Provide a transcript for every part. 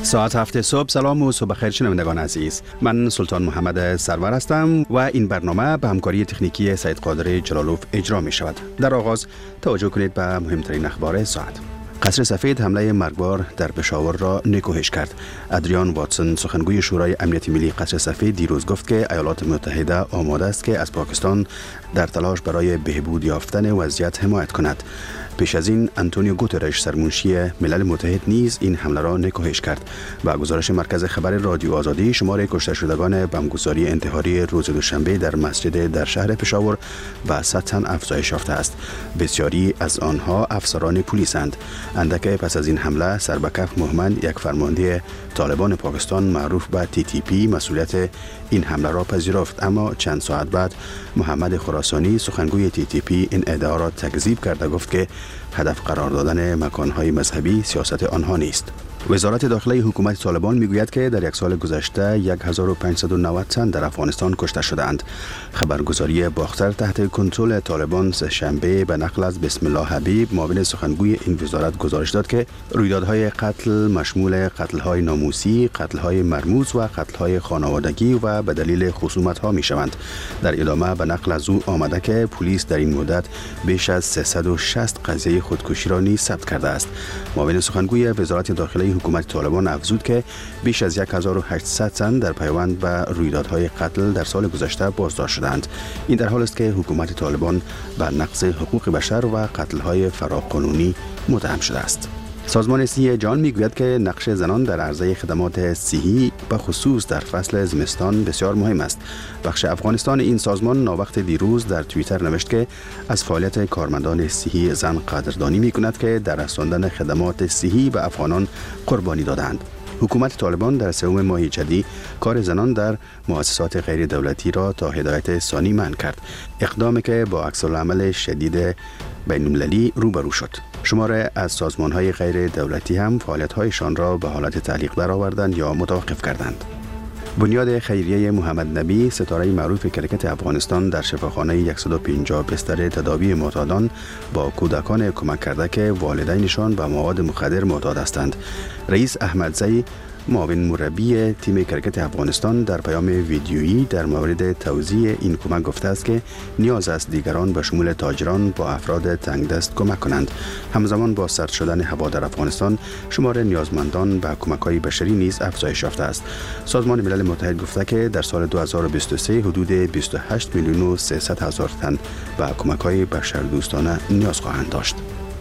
ساعت 7 صبح. سلام و صبح خیر شنوندگان عزیز. من سلطان محمد سرور هستم و این برنامه به همکاری تکنیکی سید قادر جلالوف اجرا می شود. در آغاز توجه کنید به مهمترین اخبار ساعت. قصر سفید حمله مرگبار در پشاور را نکوهش کرد. ادریان واتسون سخنگوی شورای امنیت ملی قصر سفید دیروز گفت که ایالات متحده آماده است که از پاکستان در تلاش برای بهبود یافتن وضعیت حمایت کند. پیش از این آنتونیو گوترش سرمنشی ملل متحد نیز این حمله را نکوهش کرد. با گزارش مرکز خبر رادیو آزادی، شمار کشته شدگان بمبگساری انتحاری روز دوشنبه در مسجد در شهر پشاور به 100 تن افزایش یافته است. بسیاری از آنها افسران پلیسند. اندک پس از این حمله سربکف محمد، یک فرمانده طالبان پاکستان معروف به TTP، مسئولیت این حمله را پذیرفت، اما چند ساعت بعد محمد خراسانی سخنگوی TTP این ادعا را تکذیب کرد و گفت که هدف قرار دادن مکان‌های مذهبی سیاست آنها نیست. وزارت داخلی حکومت طالبان میگوید که در یک سال گذشته 1590 تن در افغانستان کشته شدند. خبرگزاری باختر تحت کنترل طالبان سه‌شنبه به نقل از بسم الله حبیب، معاون سخنگوی این وزارت، گزارش داد که رویدادهای قتل مشمول قتل‌های ناموسی، قتل‌های مرموز و قتل‌های خانوادگی و به دلیل خصومت‌ها می‌شوند. در ادامه به نقل از او آمده که پلیس در این مدت بیش از 360 قضیه خودکشی را نیز ثبت کرده است. معاون سخنگوی وزارت داخلی حکومت طالبان افزود که بیش از 1800 تن در پیوند به رویدادهای قتل در سال گذشته بازداشت شدند. این در حالی است که حکومت طالبان به نقض حقوق بشر و قتل‌های فراقانونی متهم شده است. سازمان صحی جهان میگوید که نقش زنان در عرضه خدمات صحی به خصوص در فصل زمستان بسیار مهم است. بخش افغانستان این سازمان ناوقت دیروز در توییتر نوشت که از فعالیت کارمندان صحی زن قدردانی میکند که در رساندن خدمات صحی به افغانان قربانی دادند. حکومت طالبان در سوم ماه جدی کار زنان در مؤسسات غیر دولتی را تا هدایت ثانی منع کرد، اقدامی که با عکس‌العمل شدید بین‌المللی روبرو شد. شماره از سازمان‌های غیر دولتی هم فعالیت‌هایشان را به حالت تعلیق درآوردند یا متوقف کردند. بنیاد خیریه محمد نبی، ستاره معروف کرکت افغانستان، در شفاخانه 150 بستر تداوی معتادان با کودکان کمک کرده که والدینشان به مواد مخدر معتاد هستند. رئیس احمدزی، معاون مربی تیم کرکت افغانستان، در پیام ویدیویی در مورد توزیع این کمک گفته است که نیاز است دیگران به شمول تاجران با افراد تنگدست کمک کنند. همزمان با سرد شدن هوا در افغانستان، شمار نیازمندان به کمک‌های بشری نیز افزایش یافته است. سازمان ملل متحد گفته که در سال 2023 حدود 28 میلیون و 300 هزار تن به کمک‌های بشردوستانه نیاز خواهند داشت.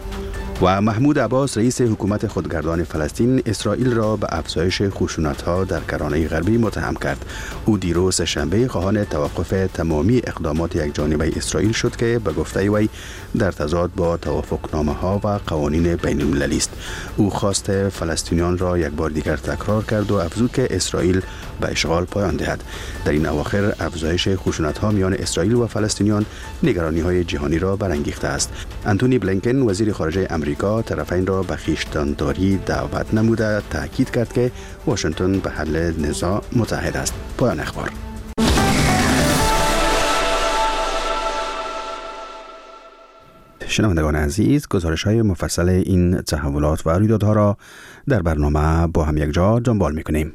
و محمود عباس، رئیس حکومت خودگردان فلسطین، اسرائیل را به افزایش خشونت‌ها در کرانه غربی متهم کرد. او دیروز شنبه خواهان توقف تمامی اقدامات یکجانبه اسرائیل شد که به گفته وی در تضاد با توافقنامه‌ها و قوانین بین‌المللی است. او خواست فلسطینیان را یک بار دیگر تکرار کرد و افزود که اسرائیل به اشغال پایان دهد. در این اواخر افزایش خشونت‌ها میان اسرائیل و فلسطینیان نگرانی‌های جهانی را برانگیخته است. آنتونی بلینکن، وزیر خارجه امریکا، طرفین را به خویشتن‌داری دعوت نموده تاکید کرد که واشنگتن به حل نزاع متحد است. پایان اخبار. شنوندگان عزیز، گزارش‌های مفصل این تحولات و رویدادها را در برنامه با هم یک جا دنبال می‌کنیم.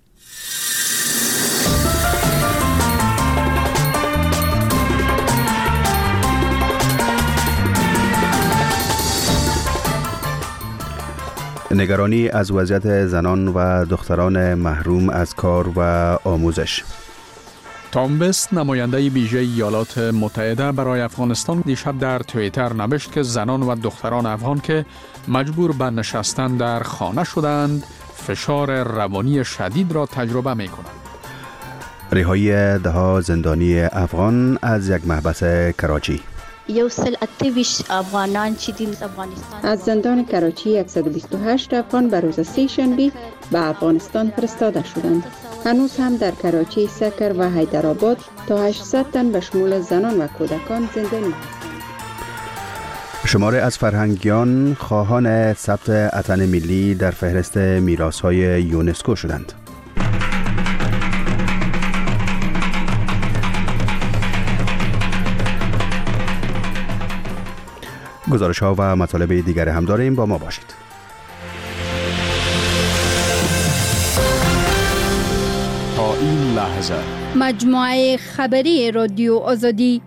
نگرانی از وضعیت زنان و دختران محروم از کار و آموزش. تام بست، نماینده ویژه ایالات متحده برای افغانستان، دیشب در توییتر نوشت که زنان و دختران افغان که مجبور به نشستن در خانه شدند، فشار روانی شدید را تجربه می کنند. رهایی ده‌ها زندانی افغان از یک محبس کراچی. یو سل اتویش افغانان چې دین افغانستان از زندان کراچی 128 افغان به روز سه‌شنبه به افغانستان فرستاده شدند. هنوز هم در کراچی، سکر و حیدرآباد تا 800 تن به شمول زنان و کودکان زندانی هستند. شماره از فرهنگیان خواهان ثبت اتن ملی در فهرست میراث‌های یونسکو شدند. گزارش‌ها و مطالب دیگر هم داریم، با ما باشید. این لحظه. مجموعه خبری رادیو آزادی.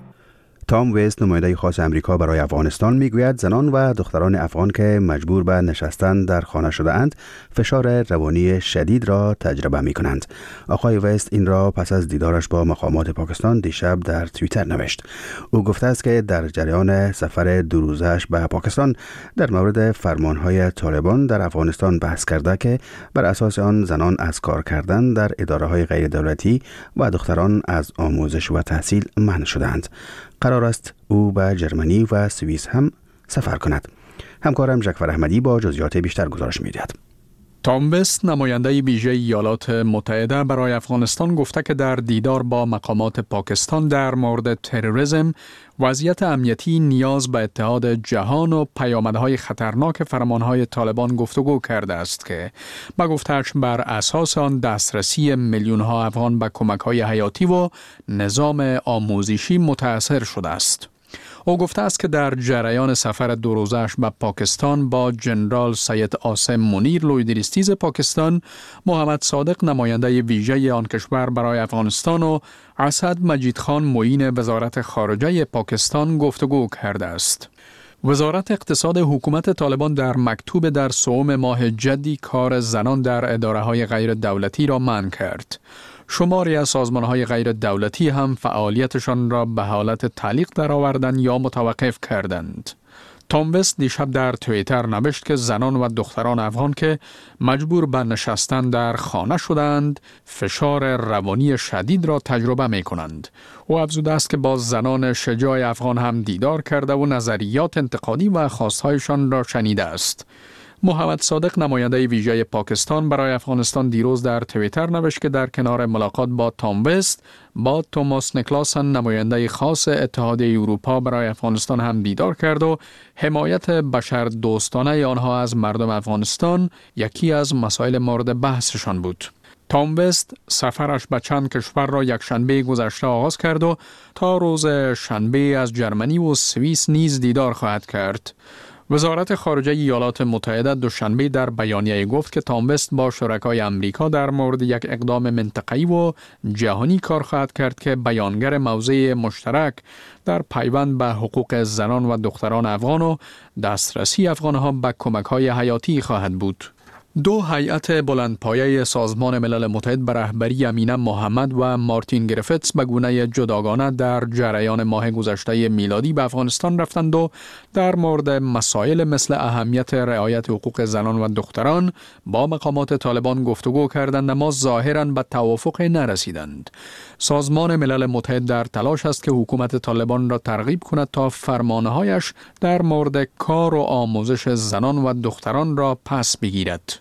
تام وست، نماینده خاص امریکا برای افغانستان، میگوید زنان و دختران افغان که مجبور به نشستن در خانه شده اند فشار روانی شدید را تجربه می کنند. آقای وست این را پس از دیدارش با مقامات پاکستان دیشب در توییتر نوشت. او گفته است که در جریان سفر 2 روزه‌اش به پاکستان در مورد فرمانهای طالبان در افغانستان بحث کرده که بر اساس آن زنان از کار کردن در اداره‌های غیر دولتی و دختران از آموزش و تحصیل منع شدند. قرار است او به جرمنی و سوئیس هم سفر کند. همکارم جعفر احمدی با جزئیات بیشتر گزارش می‌دهد. تام وست، نماینده ویژه ایالات متحده برای افغانستان، گفته که در دیدار با مقامات پاکستان در مورد تروریسم، وضعیت امنیتی، نیاز به اتحاد جهان و پیامدهای خطرناک فرمانهای طالبان گفتگو کرده است که به گفته‌اش بر اساس آن دسترسی میلیون‌ها افغان به کمک‌های حیاتی و نظام آموزشی متأثر شده است. او گفته است که در جریان سفر 2 روزه‌اش به پاکستان با جنرال سید عاصم منیر، لویدریستیز پاکستان، محمد صادق، نماینده ویژه آن کشور برای افغانستان، و اسد مجید خان، معین وزارت خارجه پاکستان گفتگو کرده است. وزارت اقتصاد حکومت طالبان در مکتوب در 3 ماه جدی کار زنان در اداره‌های غیر دولتی را منع کرد. شماری از سازمان‌های غیر دولتی هم فعالیتشان را به حالت تعلیق درآوردند یا متوقف کردند. تام وست دیشب در توییتر نوشت که زنان و دختران افغان که مجبور به نشستن در خانه شدند فشار روانی شدید را تجربه می کنند. او افزوده است که با زنان شجاع افغان هم دیدار کرده و نظریات انتقادی و خواستهایشان را شنیده است. محمد صادق، نماینده ویژه پاکستان برای افغانستان، دیروز در توییتر نوشت که در کنار ملاقات با تام وست با توماس نیکلاسن، نماینده خاص اتحادیه اروپا برای افغانستان هم دیدار کرد و حمایت بشر دوستانه آنها از مردم افغانستان یکی از مسائل مورد بحثشان بود. تام وست سفرش به چند کشور را یکشنبه گذشته آغاز کرد و تا روز شنبه از جرمنی و سوئیس نیز دیدار خواهد کرد. وزارت خارجه ایالات متحده دوشنبه در بیانیه گفت که تام وست با شرکای امریکا در مورد یک اقدام منطقه‌ای و جهانی کار خواهد کرد که بیانگر موضع مشترک در پیوند به حقوق زنان و دختران افغان و دسترسی افغانها به کمک‌های حیاتی خواهد بود. 2 هیئت بلندپایه سازمان ملل متحد به رهبری امینه محمد و مارتین گریفتس به گونه جداگانه در جریان ماه گذشته میلادی به افغانستان رفتند و در مورد مسائل مثل اهمیت رعایت حقوق زنان و دختران با مقامات طالبان گفتگو کردند، اما ظاهراً به توافق نرسیدند. سازمان ملل متحد در تلاش است که حکومت طالبان را ترغیب کند تا فرمانهایش در مورد کار و آموزش زنان و دختران را پس بگیرد.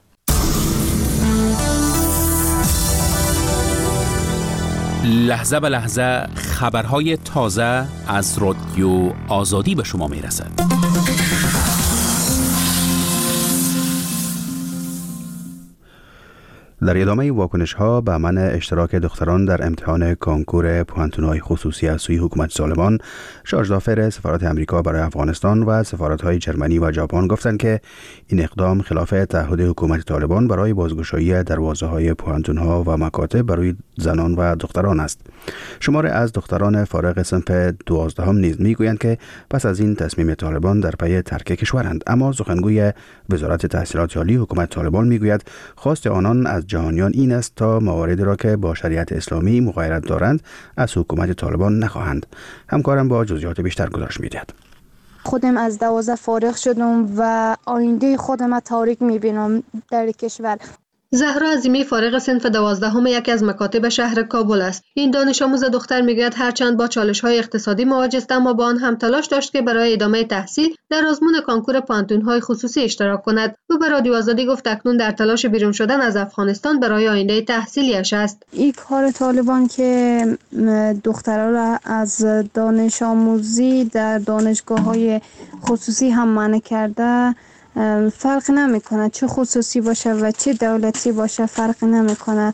لحظه به لحظه خبرهای تازه از رادیو آزادی به شما می رسد. در ادامه واکنش‌ها به منع اشتراک دختران در امتحان کنکور پوانتون‌های خصوصی از سوی حکومت طالبان، شارژ دافر سفارت امریکا برای افغانستان و سفارت‌های جرمنی و ژاپن گفتند که این اقدام خلاف تعهد حکومت طالبان برای بازگشایی دروازه‌های پوانتون‌ها و مکاتب برای زنان و دختران است. شمار از دختران فارغ صنف 12 نیز میگویند که پس از این تصمیم طالبان در پی ترک کشورند، اما سخنگوی وزارت تحصیلات عالی حکومت طالبان میگوید خواست آنان از جهانیان این است تا مواردی را که با شریعت اسلامی مغایرت دارند از حکومت طالبان نخواهند. همکارم با جزئیات بیشتر گزارش می‌دهد. خودم از 12 فارغ شدم و آینده خودم تاریک می‌بینم در کشور. زهرا عظیمی فارغ صنف 12 یکی از مکاتب شهر کابل است. این دانش آموز دختر میگوید هرچند با چالش‌های اقتصادی مواجه است، اما با آن هم تلاش داشت که برای ادامه تحصیل در آزمون کنکور پوانتون‌های خصوصی اشتراک کند. او به رادیو آزادی گفت اکنون در تلاش بیرون شدن از افغانستان برای آینده تحصیلیش است. این کار طالبان که دخترها را از دانش آموزی در دانشگاه‌های خصوصی هم منع کرده، فرق نمیکنه چه خصوصی باشه و چه دولتی باشه، فرق نمیکنه.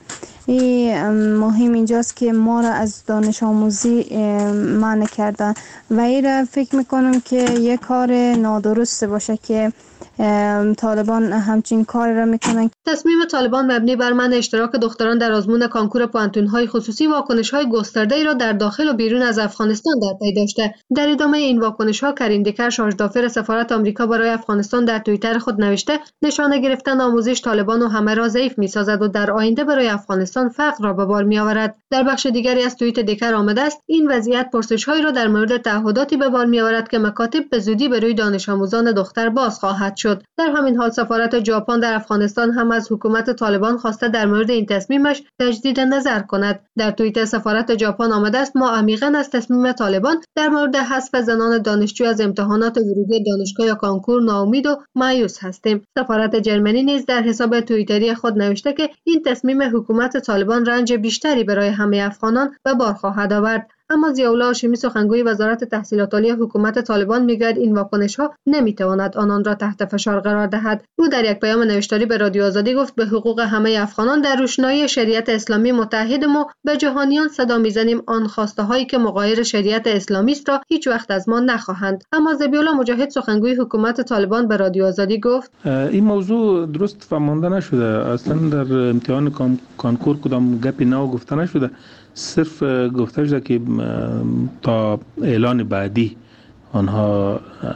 مهم اینجاست که ما را از دانش آموزی منع کردن و این را فکر میکنم که یک کار نادرسته باشه که طالبان همچین کار را میکنن. تصمیم طالبان مبنی بر منع اشتراک دختران در آزمون کانکور پوانتون‌های خصوصی واکنش‌های گسترده‌ای را در داخل و بیرون از افغانستان در پی داشته. در ادامه این واکنش‌ها کریم دیکر شاژدافر سفارت آمریکا برای افغانستان در توییتر خود نوشته نشانه گرفتن آموزش طالبان و همه را ضعیف می‌سازد و در آینده برای افغانستان فقر را به بار می‌آورد. در بخش دیگری از توییت دیکر آمده است این وضعیت پرسش‌هایی را در مورد تعهداتی به بار می‌آورد که مکاتب به زودی برای دانش آموزان دختر باز خواهد شد. در همین حال سفارت ژاپن در افغانستان هم از حکومت طالبان خواسته در مورد این تصمیمش تجدید نظر کند. در توییت سفارت ژاپن آمده است ما عمیقاً از تصمیم طالبان در مورد حذف زنان دانشجو از امتحانات ورودی دانشگاه یا کانکور ناامید و مایوس هستیم. سفارت جرمنی نیز در حساب توییتری خود نوشته که این تصمیم حکومت طالبان رنج بیشتری برای همه افغانان به بار خواهد آورد. اما ضیاءالله هاشمی سخنگوی وزارت تحصیلات عالی حکومت طالبان میگوید این واکنش‌ها نمیتواند آنان را تحت فشار قرار دهد. او در یک پیام نوشتاری به رادیو آزادی گفت به حقوق همه افغانان در روشنایی شریعت اسلامی متحدیم و به جهانیان صدا میزنیم آن خواسته هایی که مغایر شریعت اسلامی است را هیچ وقت از ما نخواهند. اما ذبیح‌الله مجاهد سخنگوی حکومت طالبان به رادیو آزادی گفت این موضوع درست فهمانده نشده، اصلا در امتحان کانکور کدام گپی نو گفته نشده، صرف گفته شده که تا اعلان بعدی آنها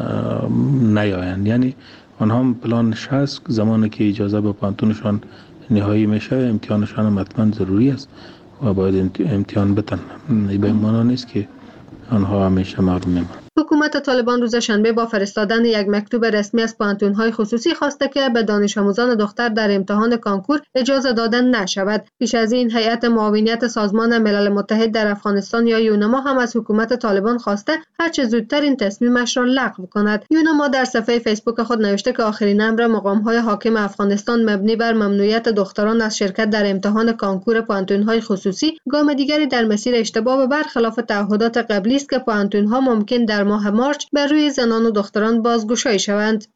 نیایند، یعنی آنها پلانش هست زمانی که اجازه به پانتونشان نهایی میشه امتحانشان هم حتما ضروری است و باید امتحان بتن. به معنی نیست که آنها همیشه محروم میمانند. حکومت طالبان روز شنبه با فرستادن یک مکتوب رسمی از پوانتون‌های خصوصی خواسته که به دانش آموزان دختر در امتحان کانکور اجازه داده نشود. پیش از این هیئت معاونیت سازمان ملل متحد در افغانستان یا یونما هم از حکومت طالبان خواسته هرچه زودتر این تصمیمش را لغو کند. یونما در صفحه فیسبوک خود نوشته که آخرین امر مقام‌های حاکم افغانستان مبنی بر ممنوعیت دختران از شرکت در امتحان کانکور پوانتون‌های خصوصی گام دیگری در مسیر اشتباه و برخلاف تعهدات قبلی است که پوانتون‌ها ممکن در ماه مارچ بر روی زنان و دختران بازگشایی شوند.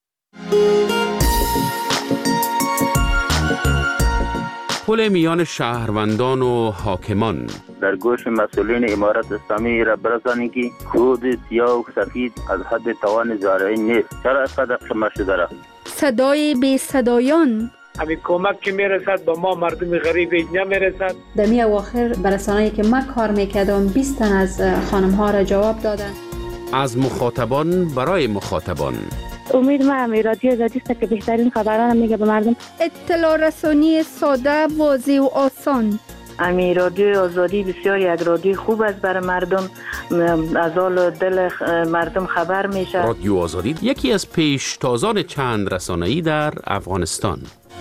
پل میان شهروندان و حاکمان در گوش مسئولین امارت اسلامی را برسانید که خود سیاه و سفید از حد توان زارعی نیست. چرا اینقدر شما شده را؟ صدای بی صدایان همین کمک که میرسد با ما مردم غریب اینجا میرسد. در می اواخر برسانه‌ای که من کار میکردم 20 تن از خانم ها را جواب دادن. از مخاطبان برای مخاطبان. امید من رادیو آزادی است که بهترین خبران میگه به مردم. اطلاع رسانی ساده، واضح و آسان. امی رادیو آزادی بسیار یک رادیو خوب است برای مردم، از حال دل مردم خبر میشه. رادیو آزادی یکی از پیشتازان چند رسانه‌ای در افغانستان.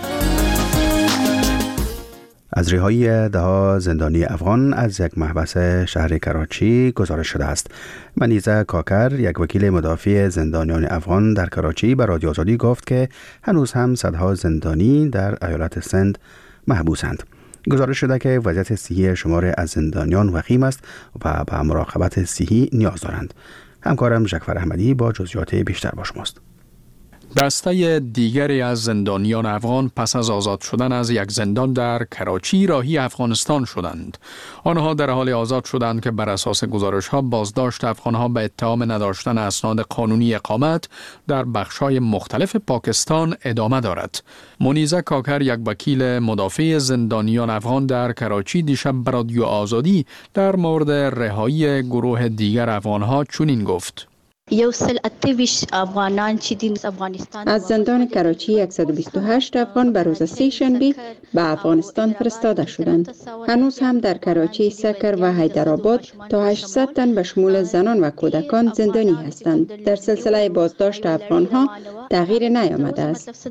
از رهایی ده‌ها زندانی افغان از یک محبس شهر کراچی گزارش شده است. منیزه کاکر، یک وکیل مدافع زندانیان افغان در کراچی، به رادیو آزادی گفت که هنوز هم صدها زندانی در ایالت سند محبوسند. گزارش شده که وضعیت صحی شمار از زندانیان وخیم است و به مراقبت صحی نیاز دارند. همکارم جعفر احمدی با جزئیات بیشتر با شماست. دسته دیگری از زندانیان افغان پس از آزاد شدن از یک زندان در کراچی راهی افغانستان شدند. آنها در حال آزاد شدند که بر اساس گزارش‌ها بازداشت افغان‌ها به اتهام نداشتن اسناد قانونی اقامت در بخش‌های مختلف پاکستان ادامه دارد. منیزه کاکر، یک وکیل مدافع زندانیان افغان در کراچی، دیشب به رادیو آزادی در مورد رهایی گروه دیگر افغان‌ها چنین گفت: از زندان کراچی 128 افغان به روز سه شنبه به افغانستان فرستاده شدند. هنوز هم در کراچی، سکر و حیدرآباد تا 800 تن به شمول زنان و کودکان زندانی هستند. در سلسله بازداشت افغانها تغییر نیامده است.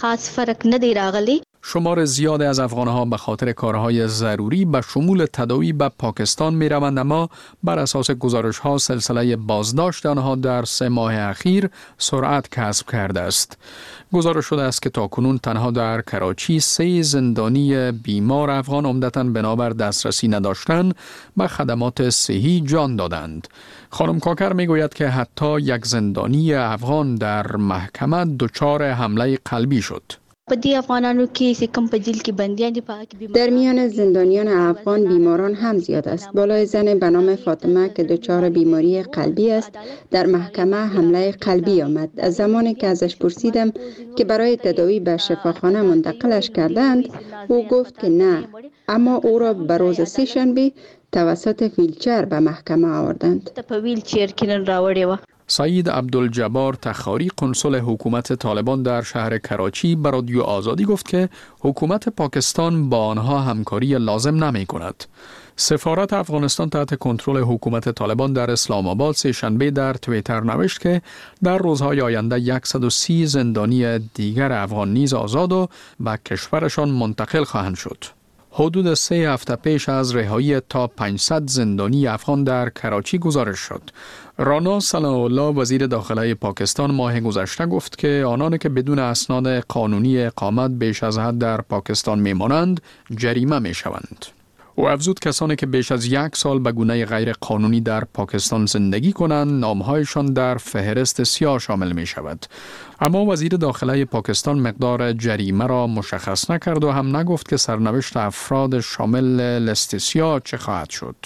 شمار زیاد از افغانها به خاطر کارهای ضروری به شمول تداوی به پاکستان می روند، اما بر اساس گزارش ها سلسله بازداشت آنها در 3 ماه اخیر سرعت کسب کرده است. گزارش شده است که تاکنون تنها در کراچی 3 زندانی بیمار افغان عمدتاً بنابر دسترسی نداشتن به خدمات صحی جان دادند. خانم کاکر می گوید که حتی یک زندانی افغان در محکمه دچار حمله قلبی شد. په دې افغانانو کې چې کوم په جیل کې بندیان دي در میان زندانیان افغان بیماران هم زیاد است. بالای زن به نام فاطمه که دچار بیماری قلبی است در محکمه حمله قلبی آمد. از زمانی که ازش پرسیدم که برای تداوی به شفاخانه منتقلش کردند او گفت که نه، اما او را به روز سه‌شنبه توسط ویلچر به محکمه آوردند. په ویلچر کې نن راوړی و. سعید عبدالجبار تخاری قنصل حکومت طالبان در شهر کراچی به رادیو آزادی گفت که حکومت پاکستان با آنها همکاری لازم نمی کند. سفارت افغانستان تحت کنترل حکومت طالبان در اسلام آباد سه‌شنبه در توییتر نوشت که در روزهای آینده 130 زندانی دیگر افغان نیز آزاد و به کشورشان منتقل خواهند شد. حدود 3 هفته پیش از رهایی تا 500 زندانی افغان در کراچی گزارش شد. رانا صلاح‌الله وزیر داخله پاکستان ماه گذشته گفت که آنانی که بدون اسناد قانونی اقامت بیش از حد در پاکستان میمانند جریمه میشوند. او افزود کسانی که بیش از 1 سال به گونه غیر قانونی در پاکستان زندگی کنند نامهایشان در فهرست سیاه شامل می شود. اما وزیر داخله پاکستان مقدار جریمه را مشخص نکرد و هم نگفت که سرنوشت افراد شامل لست سیاه چه خواهد شد.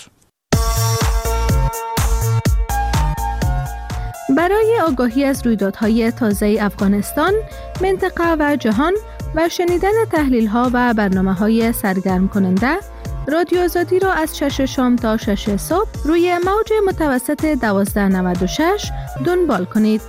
برای آگاهی از رویدادهای تازه افغانستان، منطقه و جهان و شنیدن تحلیل‌ها و برنامه‌های سرگرم کننده، رادیو آزادی را از 6 شام تا 6 صبح روی موج متوسط 1296 دنبال کنید.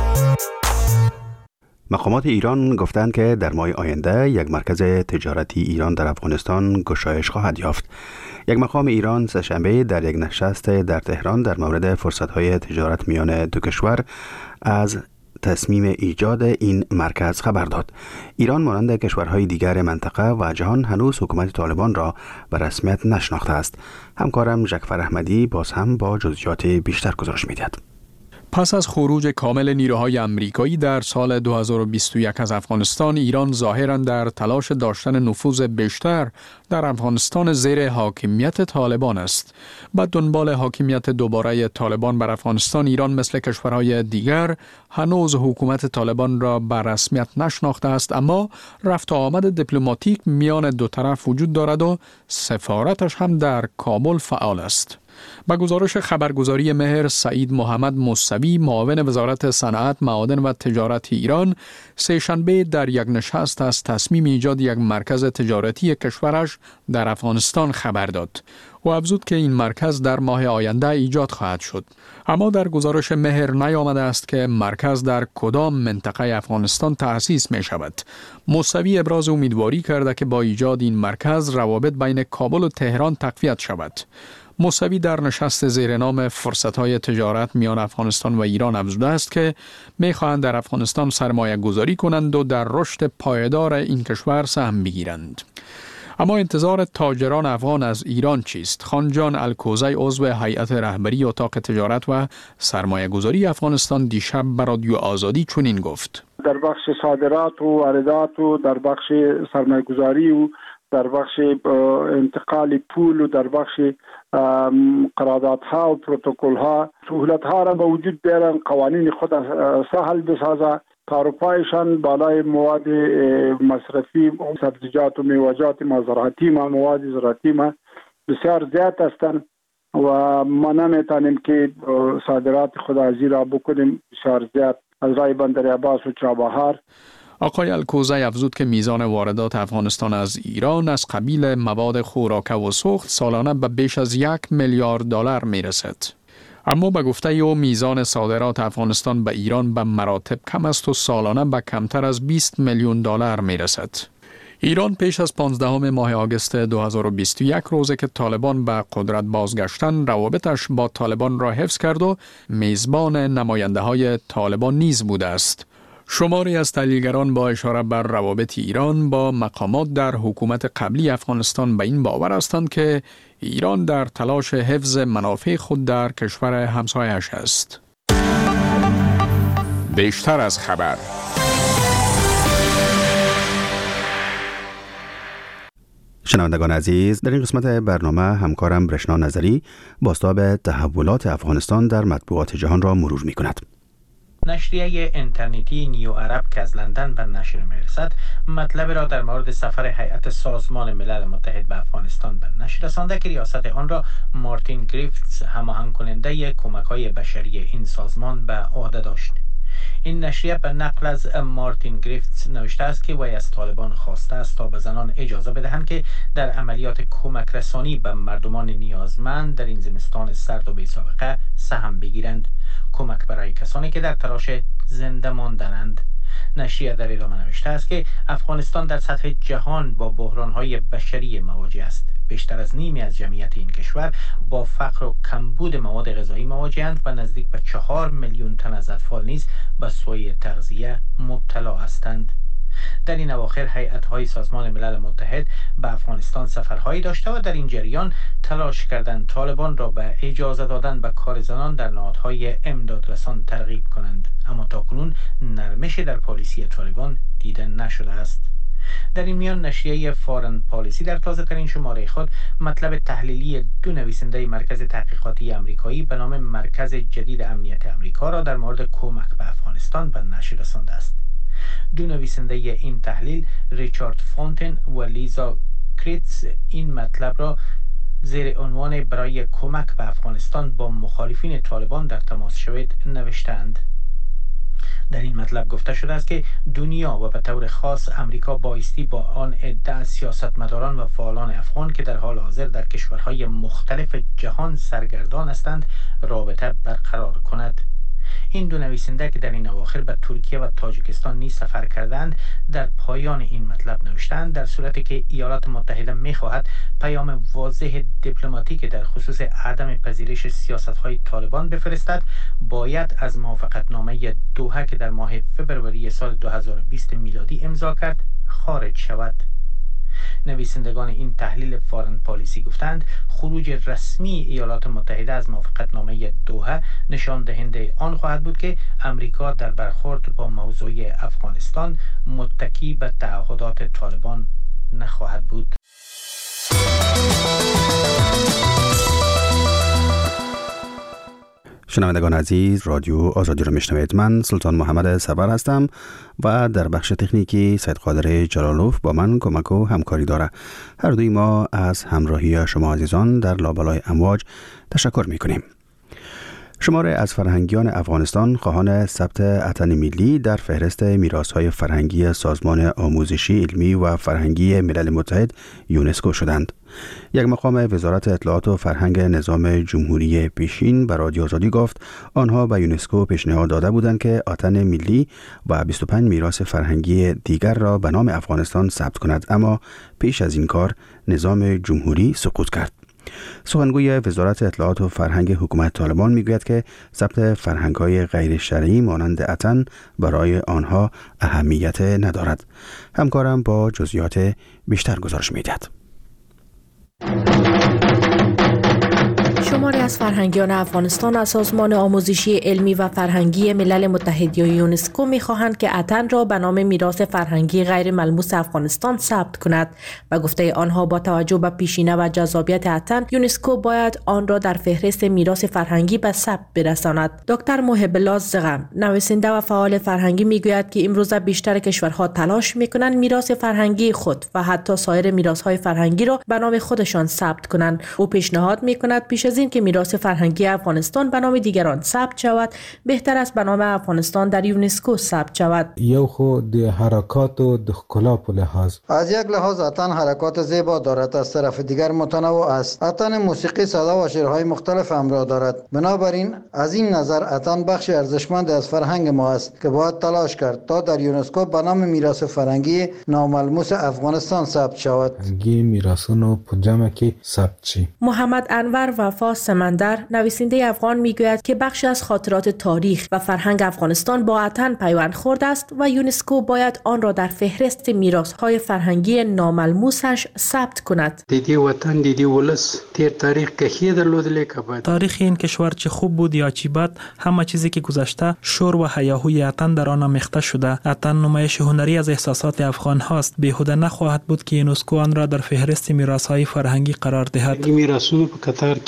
مقامات ایران گفتند که در ماه آینده یک مرکز تجارتی ایران در افغانستان گشایش خواهد یافت. یک مقام ایران سه‌شنبه در یک نشست در تهران در مورد فرصت‌های تجارت میان دو کشور از تصمیم ایجاد این مرکز خبر داد. ایران مانند کشورهای دیگر منطقه و جهان هنوز حکومت طالبان را به رسمیت نشناخته است. همکارم جعفر احمدی باز هم با جزئیات بیشتر گزارش می‌دهد. پس از خروج کامل نیروهای آمریکایی در سال 2021 از افغانستان، ایران ظاهراً در تلاش داشتن نفوذ بیشتر در افغانستان زیر حاکمیت طالبان است. به دنبال حاکمیت دوباره طالبان بر افغانستان، ایران مثل کشورهای دیگر هنوز حکومت طالبان را به رسمیت نشناخته است، اما رفت و آمد دیپلماتیک میان دو طرف وجود دارد و سفارتش هم در کابل فعال است. با گزارش خبرگزاری مهر، سعید محمد موسوی معاون وزارت صنعت، معادن و تجارت ایران سه‌شنبه در یک نشست از تصمیم ایجاد یک مرکز تجارتی کشورش در افغانستان خبر داد. او افزود که این مرکز در ماه آینده ایجاد خواهد شد. اما در گزارش مهر نیامده است که مرکز در کدام منطقه افغانستان تأسیس می شود. موسوی ابراز امیدواری کرده که با ایجاد این مرکز روابط بین کابل و تهران تقویت شود. موسوی در نشست زیر نام فرصت‌های تجارت میان افغانستان و ایران افزوده است که می‌خواهند در افغانستان سرمایه گذاری کنند و در رشد پایدار این کشور سهم بگیرند. اما انتظار تاجران افغان از ایران چیست؟ خانجان الکوزی عضو هیئت رهبری اتاق تجارت و سرمایه گذاری افغانستان دیشب به رادیو آزادی چنین گفت: در بخش صادرات و واردات و در بخش سرمایه گذاری و در بخش انتقال پول و در بخش قراردادها و پروتکل‌ها سهولت‌ها را به وجود بیارن، قوانین خود سهل بسازه، تعرفهایشان بالای مواد مصرفی، سبزیجات و میوه‌جات ما زراعتی ما مواد زراعتی ما بسیار زیاد هستند و ما نمیتونیم که صادرات خود از ایران بکنیم بسیار زیاد از رای بندر عباس و چابهار. آقای الکوزی افزود که میزان واردات افغانستان از ایران از قبیل مواد خوراک و سوخت سالانه به بیش از 1 میلیارد دلار میرسد. اما به گفته او میزان صادرات افغانستان به ایران به مراتب کم است و سالانه به کمتر از 20 میلیون دلار میرسد. ایران پیش از 15 ماه آگوست 2021 روزی که طالبان به قدرت بازگشتن روابطش با طالبان را حفظ کرد و میزبان نماینده‌های طالبان نیز بوده است. شماری از تحلیلگران با اشاره بر روابط ایران با مقامات در حکومت قبلی افغانستان به این باور هستند که ایران در تلاش حفظ منافع خود در کشور همسایه‌اش است. بیشتر از خبر. شنوندگان عزیز، در این قسمت برنامه همکارم رشنا نظری بازتاب تحولات افغانستان در مطبوعات جهان را مرور می کند. نشریه اینترنتی نیو عرب که از لندن به نشر میرسد مطلب را در مورد سفر هیئت سازمان ملل متحد به افغانستان به نشر رسانده که ریاست آن را مارتین گریفتس هماهنگ کننده کمک‌های بشری این سازمان به عهده داشت. این نشریه به نقل از مارتین گریفتس نوشته است که وی از طالبان خواسته است تا به زنان اجازه بدهند که در عملیات کمک رسانی به مردمان نیازمند در این زمستان سرد و بی‌سابقه سهم بگیرند، کمک برای کسانی که در تلاش زنده ماندنند. نشریه در ادامه نوشته است که افغانستان در سطح جهان با بحران‌های بشری مواجه است. بیشتر از نیمی از جمعیت این کشور با فقر و کمبود مواد غذایی مواجه‌اند و نزدیک به 4 میلیون تن از اطفال نیز به سوء تغذیه مبتلا هستند. در این اواخر هیئت‌های سازمان ملل متحد به افغانستان سفرهایی داشته و در این جریان تلاش کردند طالبان را به اجازه دادن به کار زنان در نهادهای امدادرسان ترغیب کنند، اما تاکنون نرمشی در پالیسی طالبان دیده نشده است. در این میان نشریه فارن پالیسی در تازه ترین شماره خود مطلب تحلیلی دو نویسنده مرکز تحقیقاتی آمریکایی به نام مرکز جدید امنیت آمریکا را در مورد کمک به افغانستان به نشر رسانده است. دو نویسنده این تحلیل ریچارد فونتن و لیزا کریتز این مطلب را زیر عنوان برای کمک به افغانستان با مخالفین طالبان در تماس شوید نوشتند. در این مطلب گفته شده است که دنیا و به طور خاص امریکا بایستی با آن عده از سیاستمداران و فعالان افغان که در حال حاضر در کشورهای مختلف جهان سرگردان هستند رابطه برقرار کند. این دو نویسنده که در این اواخر به ترکیه و تاجیکستان نیز سفر کردند در پایان این مطلب نوشتند در صورتی که ایالات متحده می‌خواهد پیام واضح دیپلماتیک در خصوص عدم پذیرش سیاست‌های طالبان بفرستد، باید از موافقتنامه دوحه که در ماه فوریه سال 2020 میلادی امضا کرد خارج شود. نویسندگان این تحلیل فارن پالیسی گفتند خروج رسمی ایالات متحده از موافقتنامه دوحه نشان دهنده آن خواهد بود که امریکا در برخورد با موضوع افغانستان متکی به تعهدات طالبان نخواهد بود. شنوندگان عزیز، رادیو آزادی را میشنوید. من سلطان محمد سرور هستم و در بخش تکنیکی سید قادر جلالوف با من کمک و همکاری داره. هر دوی ما از همراهی شما عزیزان در لابلای امواج تشکر میکنیم. شماره از فرهنگیان افغانستان خواهان ثبت اتن ملی در فهرست میراث‌های فرهنگی سازمان آموزشی علمی و فرهنگی ملل متحد یونسکو شدند. یک مقام وزارت اطلاعات و فرهنگ نظام جمهوری پیشین به رادیو آزادی گفت آنها به یونسکو پیشنهاد داده بودند که اتن ملی و 25 میراث فرهنگی دیگر را به نام افغانستان ثبت کند، اما پیش از این کار نظام جمهوری سقوط کرد. سخنگوی وزارت اطلاعات و فرهنگ حکومت طالبان میگوید که ثبت فرهنگ‌های غیر شرعی مانند اتن برای آنها اهمیت ندارد. همکارم با جزئیات بیشتر گزارش می‌دهد. شماری از فرهنگیان افغانستان از سازمان آموزشی علمی و فرهنگی ملل متحد یا یونسکو می‌خواهند که اتن را به نام میراث فرهنگی غیر ملموس افغانستان ثبت کند و گفته آنها با توجه به پیشینه و جذابیت اتن یونسکو باید آن را در فهرست میراث فرهنگی به ثبت برساند. دکتر محب الله زغم، نویسنده و فعال فرهنگی میگوید که امروزه بیشتر کشورها تلاش میکنند میراث فرهنگی خود و حتی سایر میراث‌های فرهنگی را به نام خودشان ثبت کنند. او پیشنهاد میکند پیش از این که میراث فرهنگی افغانستان به نام دیگران ثبت شود، بهتر است به نام افغانستان در یونسکو ثبت شود. یو خود حرکات و دخلا په لحاظ از یک لحاظ اتن حرکات زیبا دارد، از طرف دیگر متنوع است. اتن موسیقی ساده و شعرهای مختلف همراه دارد. بنابراین از این نظر اتن بخشی ارزشمند از فرهنگ ما است که باید تلاش کرد تا در یونسکو به نام میراث فرهنگی ناملموس افغانستان ثبت شود. میراثونو په جمع کې ثبت شي. محمد انور وفا سمندر، نویسنده افغان میگوید که بخشی از خاطرات تاریخ و فرهنگ افغانستان با اتن پیوند خورده است و یونسکو باید آن را در فهرست میراث‌های فرهنگی ناملموسش ثبت کند. دیدی وطن دیدی ولس تیر تاریخ که درلودلی که تاریخ این کشور چه خوب بود یا چه بد، همه چیزی که گذشته شور و هیاهوی اتن در آن آمیخته شده. اتن نمایش هنری از احساسات افغان هاست. بیهوده نخواهد بود که یونسکو آن را در فهرست میراث‌های فرهنگی قرار دهد. میراثونو په قطار کې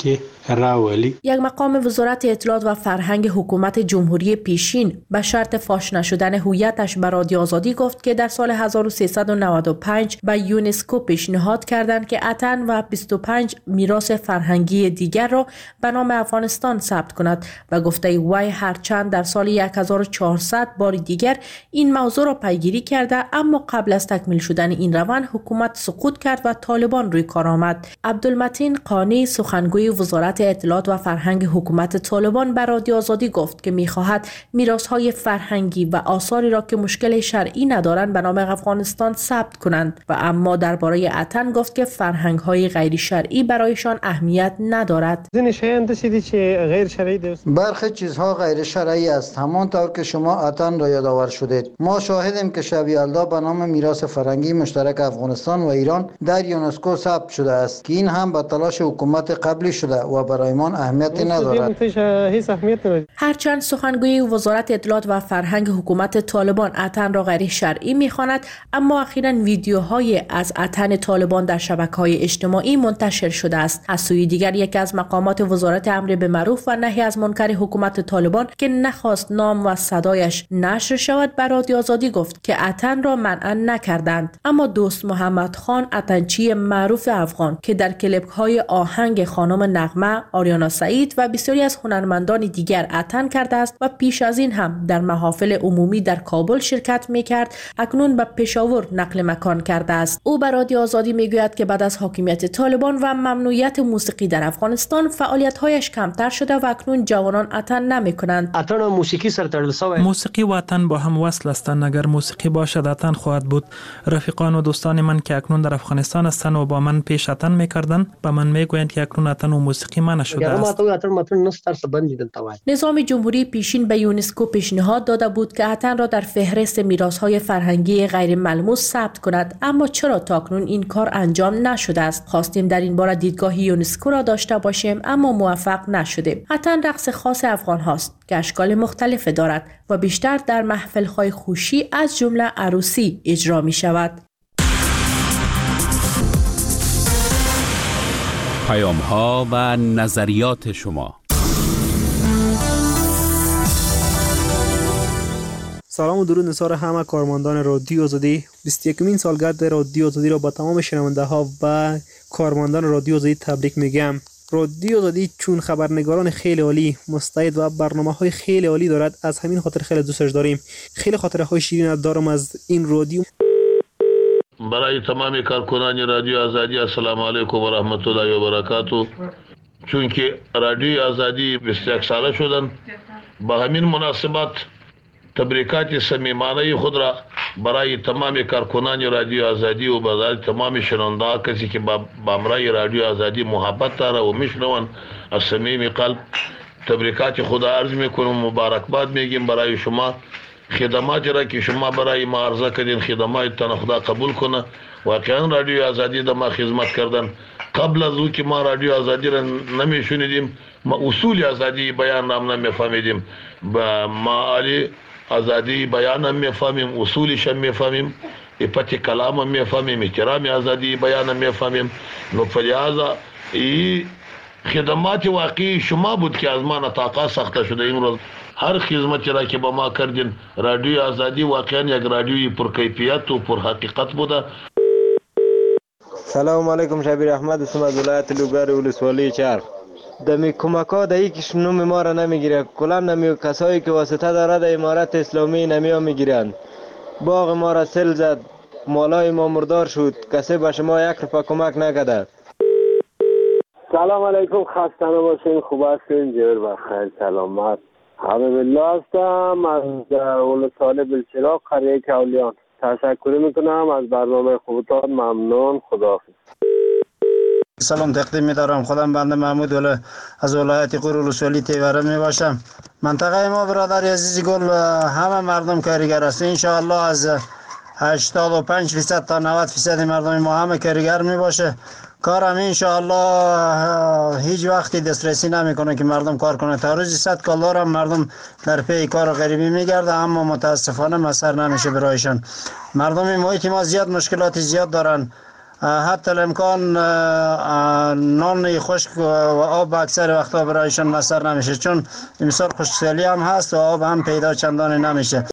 راولی. یک مقام وزارت اطلاعات و فرهنگ حکومت جمهوری پیشین به شرط فاش نشدن هویتش به رادیو آزادی گفت که در سال 1395 به یونسکو پیشنهاد کردند که اتن و 25 میراث فرهنگی دیگر را به نام افغانستان ثبت کند و گفته وی هرچند در سال 1400 بار دیگر این موضوع را پیگیری کرده، اما قبل از تکمیل شدن این روند حکومت سقوط کرد و طالبان روی کار آمد. عبدالمتین قانی سخنگوی وزارت اطلاعات و فرهنگ حکومت طالبان به رادیو آزادی گفت که می‌خواهد میراث‌های فرهنگی و آثاری را که مشکل شرعی ندارند به نام افغانستان ثبت کنند و اما درباره اتن گفت که فرهنگ‌های غیر شرعی برایشان اهمیت ندارد. برخی چیزها غیر شرعی است، همانطور که شما اتن را یادآور شدید. ما شاهدیم که شب یلدا به نام میراث فرهنگی مشترک افغانستان و ایران در یونسکو ثبت شده است که این هم به تلاش حکومت قبلی شده و برایمان اهمیتی ندارد. هرچند سخنگوی وزارت اطلاعات و فرهنگ حکومت طالبان اتن را غیر شرعی می‌خواند، اما اخیراً ویدیوهای از اتن طالبان در شبکه‌های اجتماعی منتشر شده است. از سوی دیگر یکی از مقامات وزارت امر به معروف و نهی از منکر حکومت طالبان که نخواست نام و صدایش نشر شود بر رادیو آزادی گفت که اتن را منع نکردند، اما دوست محمد خان اتنچی معروف افغان که در کلیپ‌های آهنگ خانم نغمه، آریانا سعید و بسیاری از هنرمندان دیگر اتن کرده است و پیش از این هم در محافل عمومی در کابل شرکت می‌کرد، اکنون به پشاور نقل مکان کرده است. او بر رادیو آزادی میگوید که بعد از حاکمیت طالبان و ممنوعیت موسیقی در افغانستان فعالیت‌هایش کمتر شده و اکنون جوانان اتن نمی‌کنند. اتن و موسیقی سره تړل شوی. موسیقی و اتن با هم وصل هستند. اگر موسیقی باشد اتن خواهد بود. رفیقان و دوستان من که اکنون در افغانستان هستند و با من پیش اتن می‌کردند به من میگویند که اکنون اتن و موسیقی منع شده است. نظام جمهوری پیشین به یونسکو پیشنهاد داده بود که اتن را در فهرست میراث‌های فرهنگی غیر ملموس ثبت کند، اما چرا تاکنون این کار انجام نشده است؟ خواستیم در این باره دیدگاه یونسکو را داشته باشیم اما موفق نشدیم. اتن رقص خاص افغان هاست که اشکال مختلف دارد و بیشتر در محفل‌های خوشی از جمله عروسی اجرا می شود. پیام‌ها و نظریات شما. سلام و درود نثار همه کارمندان رادیو آزادی. 21مین سالگرد رادیو آزادی را با تمام شنونده ها و کارمندان رادیو آزادی تبریک میگم. رادیو آزادی چون خبرنگاران خیلی عالی، مستعد و برنامه‌های خیلی عالی دارد، از همین خاطر خیلی دوستش داریم. خیلی خاطرهای شیرین دارم از این رادیو. برای تمام کارکنان رادیو آزادی السلام علیکم و رحمت الله و برکاته. چون که رادیو آزادی 21 ساله شدن، با همین مناسبت تبریکات صمیمانه خود را برای تمام کارکنان رادیو آزادی و برای تمام شنونده کسی که با امرای رادیو آزادی محبت داره و میشنون از صمیم قلب تبریکات خود عرض میکنم، مبارکباد میگیم برای شما. خدماتی را که شما برای ما عرضه کردین خدماتتان خدا قبول کنه. واقعا رادیو آزادی در ما خدمت کردن. قبل از او که ما رادیو آزادی را نمیشنیدیم، ما اصول آزادی بیان هم نمیفهمیدیم، با معالی آزادی بیان هم میفهمیم، اصولش هم میفهمیم، افت کلام هم میفهمیم، احترام آزادی بیان هم میفهمیم. نو فلهذا این خدمات واقعی شما بود که از ما نطاقه ساخته شده. امروز هر خدمتی را که با ما کردین رادیو آزادی واقعا یک رادیوی پرکیفیت و پر حقیقت بوده. سلام علیکم، شبیر احمد اسم از ولایت لوگر ولسوالی چرخ. دمی کمکا دایی که نوم ما را نمیگیره، کلا نمی کسایی که واسطه داره در امارت اسلامی نمیا میگیرند. باغ ما را سیل زد، مالای ما مردار شد، کسی به شما یک روپیه کمک نکرده. سلام علیکم، خسته نباشین، خوب هستین، جور بخیر، سلامت. حبیب الله هستم از ولسوالی بلچراغ قریه کولیان. تشکر میکنم از برنامه خوبتان، ممنون، خداحافظ. سلام تقدیم می‌دارم. خودم بنده محمود از ولایت غور ولسوالی تیوره میباشم. منطقه ما برادر عزیز گل همه مردم کارگر است. ان شاء الله از 85% تا 90% مردم ما همه کارگر میباشه. کارم ان شاء الله هیچ وقتی دسترسی نمیکنه که مردم کار کنه. تا روزی 100 کال دارم مردم در پی کار غریبی میگرده، اما متاسفانه مسر نمیشه برایشان. مردم محیط ما زیاد مشکلات زیاد دارن. حتی الامکان نان خشک و آب اکثر وقتا برایشان میسر نمیشه، چون امسال خشکسالی هم هست و آب هم پیدا چندان نمیشه.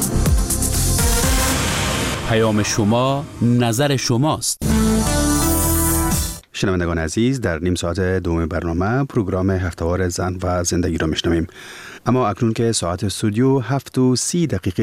پیام شما، نظر شماست. شنوندگان عزیز، در نیم ساعت دوم برنامه پروگرام هفتهوار زن و زندگی را میشنویم. اما اکنون که ساعت استودیو 7:30